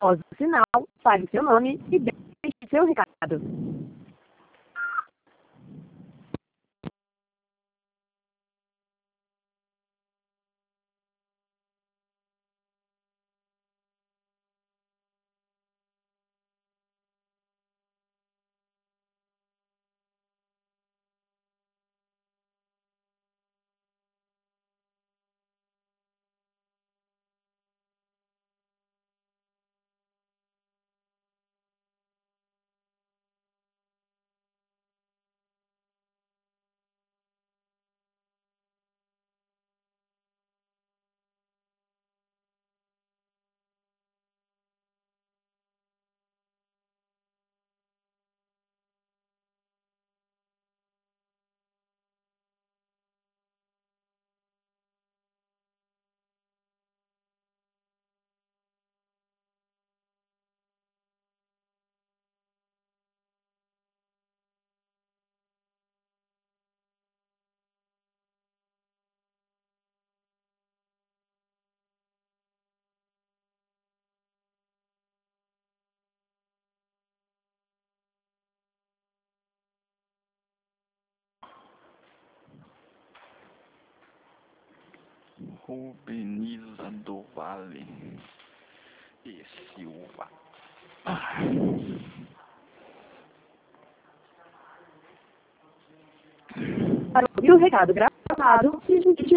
Após o sinal, fale seu nome e deixe seu recado. Rubeniza do Vale e Silva. Para ouvir o recado gravado, digite